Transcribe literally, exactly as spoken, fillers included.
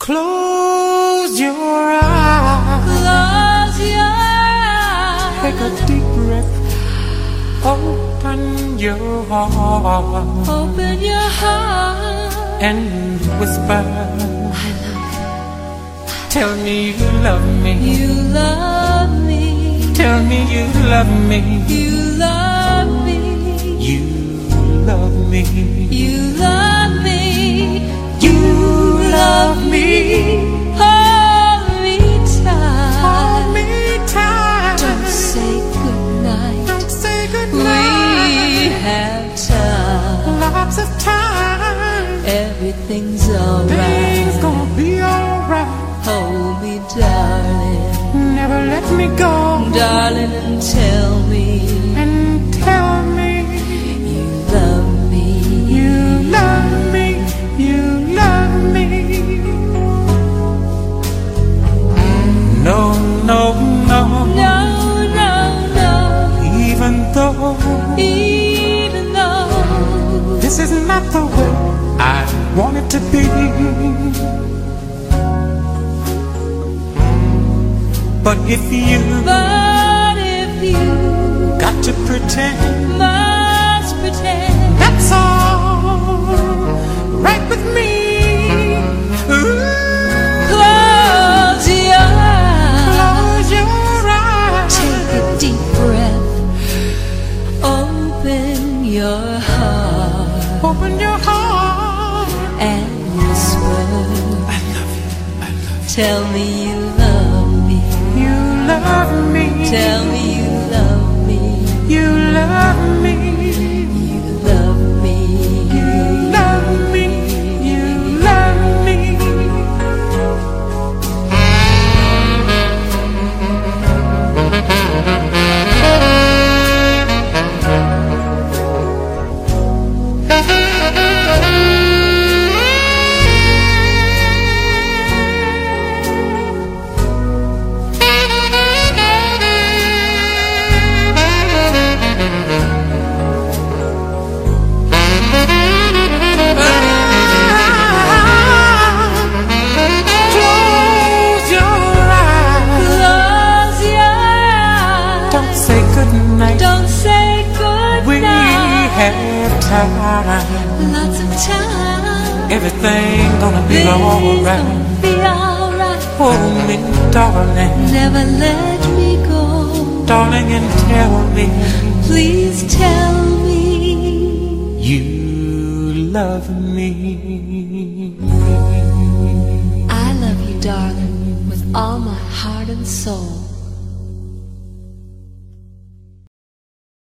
Close your eyes. Close your eyes. Take a deep breath. Open your heart. Open your heart. And whisper. I love you. Tell me you love me. You love me. Tell me you love me. You love me. You love me. You love me. You love me. Hold me tight. Hold me tight. Don't say goodnight. Don't say We goodnight. have time. Lots of time. Everything's alright. Things gonna be alright. Hold me, darling. Never let me go. Darling, and tell me And tell me you love me. you love me. You love me. No, no, no. No, no, no. Even though Even though this is not the way I want it to be, but if you But if you got to pretend, must pretend, that's all right with me. Ooh, close your eyes. close your eyes. Take a deep breath. Open your heart Open your heart. and whisper. I love you. I love Tell me you love me. you. You love me. Tell me you love me. You love me. You love me. You love me. You love me. Close your eyes. Close your eyes. Don't say goodnight. Don't say We goodnight. have time. Lots of time. Everything gonna be Things alright. gonna be alright. Hold me, darling, Never let me go. darling, and tell me Please tell me you love me. I love you, darling, with all my heart and soul.